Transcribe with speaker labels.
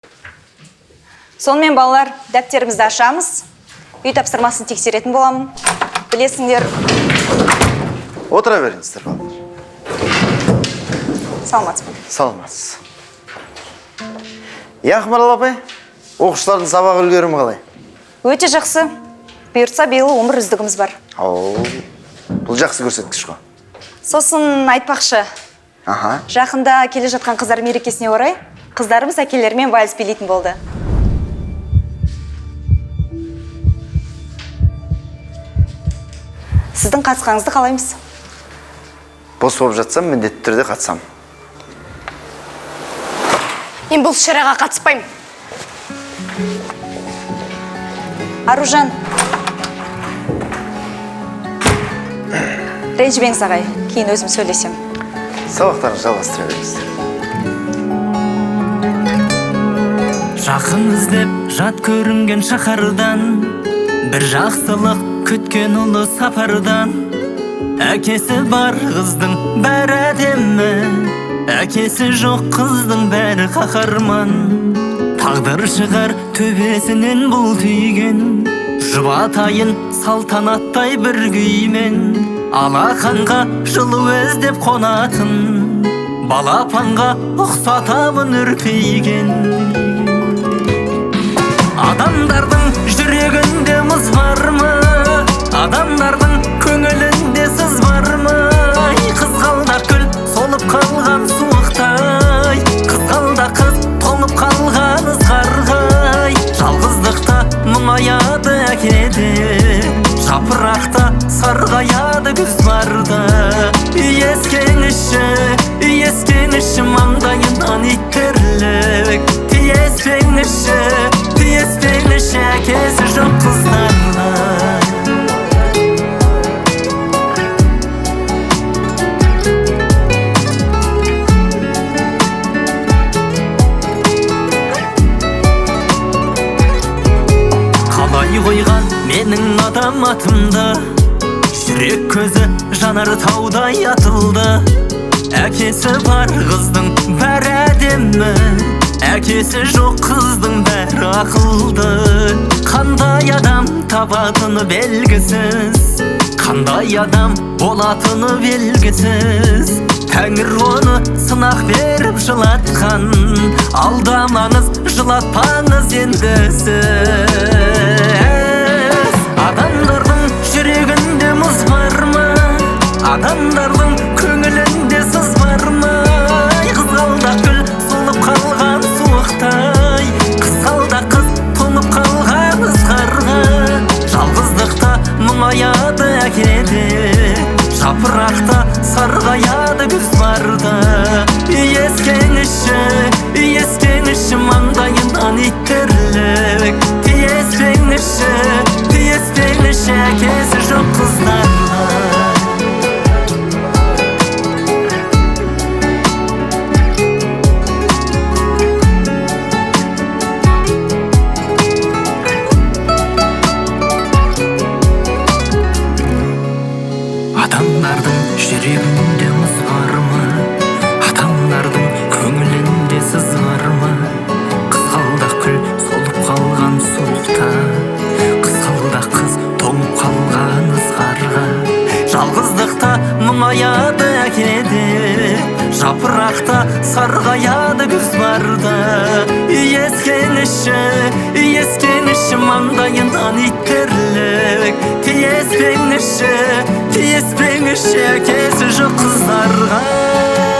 Speaker 1: Сонымен балалар, дәптерімізді ашамыз. Үй тапсырмасын тексеретін боламын. Білесіңдер.
Speaker 2: Отыра беріңіздер, балалар.
Speaker 1: Саламатсыз.
Speaker 2: Саламатсыз. Ақмарал апай, оқушылардың сабақ үлгерімі қалай?
Speaker 1: Өте жақсы. Бұйыртса биыл 11 үздігіміз бар.
Speaker 2: Бұл жақсы көрсеткіш қой.
Speaker 1: Сосын айтпақшы. Жақында келе жатқан қыздар мерекесіне орай, қыздарымыз әкелерімен вальс билейтін болды. Сіздің қатысқаныңызды қалаймыз?
Speaker 2: Бос болып жатсам, міндетті түрде қатысам.
Speaker 1: Мен бұл шараға қатыспаймын. Аружан. Ренжімеңіз ағай, кейін өзім сөйлесем.
Speaker 2: Сабақтарын жалғастыра беріңіздер.
Speaker 3: Жақын іздеп жат көрінген шаһардан, бір жақсылық күткен ұлы сапардан. Әкесі бар қыздың бәрі әдемі, әкесі жоқ қыздың бәрі қаһарман. Тағдыр шығар төбесінен бұл түйген, жұбатайын салтанаттай бір күймен. Алақанға жылу іздеп қонатын, балапанға ұқсатамын үрпейген. Адамдардың жүрегінде мұз бар ма? Адамдардың көңілінде сыз бар ма? Қызғалдақ гүл солып қалған суықтай, қызғалдақ қыз толып қалған ызғарғай. Жалғыздықта мұңаяды әкеде, жапырақта сарғаяды күз барда. Иескеніші маңдайынан иттерлік, тиеспеңіші әкесі жоқ қыздарға. Қалай қойған менің адам атымда, жүрек көзі жанар таудай атылды. Әкесі бар қыздың бәрі әдемі, әкесі жоқ қыздың бәрі ақылды. Қандай адам табатыны белгісіз, қандай адам болатыны белгісіз. Тәңір оны сынақ беріп жылатқан, алдамаңыз, жылатпаңыз енді сіз. Адамдардың жүрегінде мұз бар ма? Адамдардың көңілінде сыз бар ма? Қызғалдақ гүл солып қалған суықтай, қызғалдақ қыз тоңып қалған ызғарға. Жалғыздықта мұңаяды әкеде, жапырақта сарғаяды күз барда. Иескеніші маңдайынан иттерлік, тиеспеңіші әкесі жоқ қыздарға. Адамдардың жүрегінде мұз бар ма? Адамдардың көңілінде сыз бар ма? Қызғалдақ гүл солып қалған суықта, қызғалдақ қыз тоңып қалған ызғарға. Жалғыздықта мұңаяды әкеде, жапырақта сарғаяды күз барда. Иескеніші маңдайынан иттерлік, тиеспеңіші әкесі жоқ қыздарға.